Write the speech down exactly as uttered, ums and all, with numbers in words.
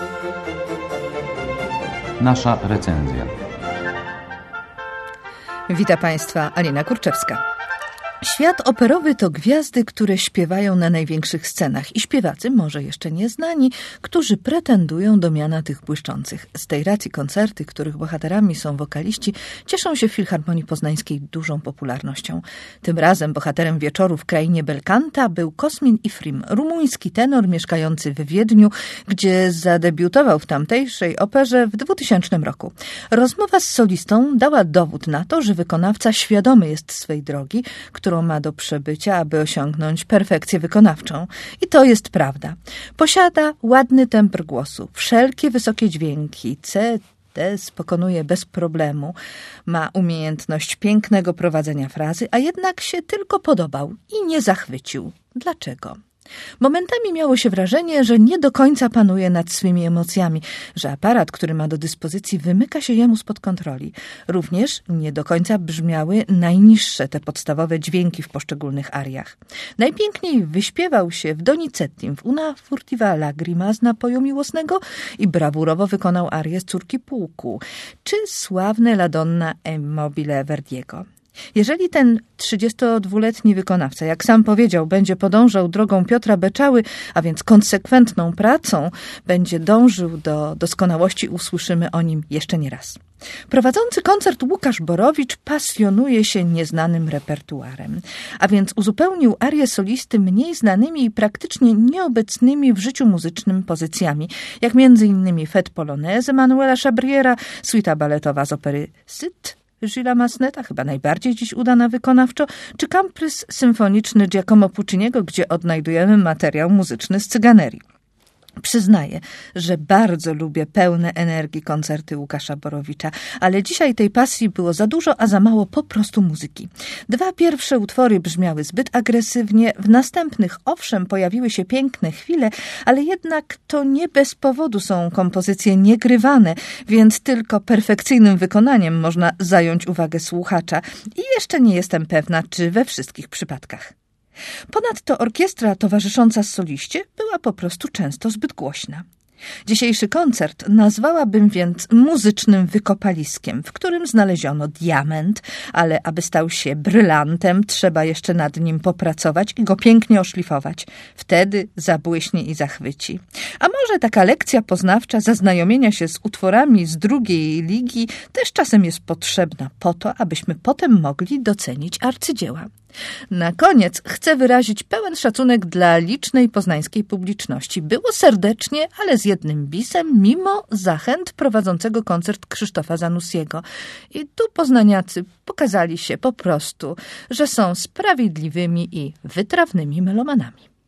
Nasza recenzja. Witam Państwa, Alina Kurczewska. Świat operowy to gwiazdy, które śpiewają na największych scenach i śpiewacy, może jeszcze nieznani, którzy pretendują do miana tych błyszczących. Z tej racji koncerty, których bohaterami są wokaliści, cieszą się w Filharmonii Poznańskiej dużą popularnością. Tym razem bohaterem wieczoru w krainie Belcanta był Cosmin Ifrim, rumuński tenor mieszkający w Wiedniu, gdzie zadebiutował w tamtejszej operze w dwutysięcznym roku. Rozmowa z solistą dała dowód na to, że wykonawca świadomy jest swej drogi, którą ma do przebycia, aby osiągnąć perfekcję wykonawczą. I to jest prawda. Posiada ładny tembr głosu, wszelkie wysokie dźwięki, C, D pokonuje bez problemu, ma umiejętność pięknego prowadzenia frazy, a jednak się tylko podobał i nie zachwycił. Dlaczego? Momentami miało się wrażenie, że nie do końca panuje nad swymi emocjami, że aparat, który ma do dyspozycji, wymyka się jemu spod kontroli. Również nie do końca brzmiały najniższe te podstawowe dźwięki w poszczególnych ariach. Najpiękniej wyśpiewał się w Donizettim, w Una furtiva lagrima z napoju miłosnego i brawurowo wykonał arię z Córki pułku, czy sławne La donna immobile Verdiego. Jeżeli ten trzydziestodwuletni wykonawca, jak sam powiedział, będzie podążał drogą Piotra Beczały, a więc konsekwentną pracą, będzie dążył do doskonałości, usłyszymy o nim jeszcze nie raz. Prowadzący koncert Łukasz Borowicz pasjonuje się nieznanym repertuarem, a więc uzupełnił arię solisty mniej znanymi i praktycznie nieobecnymi w życiu muzycznym pozycjami, jak między innymi Fête Polonaise Manuela Chabriera, suita baletowa z opery Cid Gilesa Masneta, chyba najbardziej dziś udana wykonawczo, czy kamprys symfoniczny Giacomo Pucciniego, gdzie odnajdujemy materiał muzyczny z Cyganerii. Przyznaję, że bardzo lubię pełne energii koncerty Łukasza Borowicza, ale dzisiaj tej pasji było za dużo, a za mało po prostu muzyki. Dwa pierwsze utwory brzmiały zbyt agresywnie, w następnych owszem pojawiły się piękne chwile, ale jednak to nie bez powodu są kompozycje niegrywane, więc tylko perfekcyjnym wykonaniem można zająć uwagę słuchacza i jeszcze nie jestem pewna, czy we wszystkich przypadkach. Ponadto orkiestra towarzysząca soliście była po prostu często zbyt głośna. Dzisiejszy koncert nazwałabym więc muzycznym wykopaliskiem, w którym znaleziono diament, ale aby stał się brylantem, trzeba jeszcze nad nim popracować i go pięknie oszlifować. Wtedy zabłyśnie i zachwyci. A może taka lekcja poznawcza zaznajomienia się z utworami z drugiej ligi też czasem jest potrzebna po to, abyśmy potem mogli docenić arcydzieła. Na koniec chcę wyrazić pełen szacunek dla licznej poznańskiej publiczności. Było serdecznie, ale z jednym bisem, mimo zachęt prowadzącego koncert Krzysztofa Zanussiego. I tu poznaniacy pokazali się po prostu, że są sprawiedliwymi i wytrawnymi melomanami.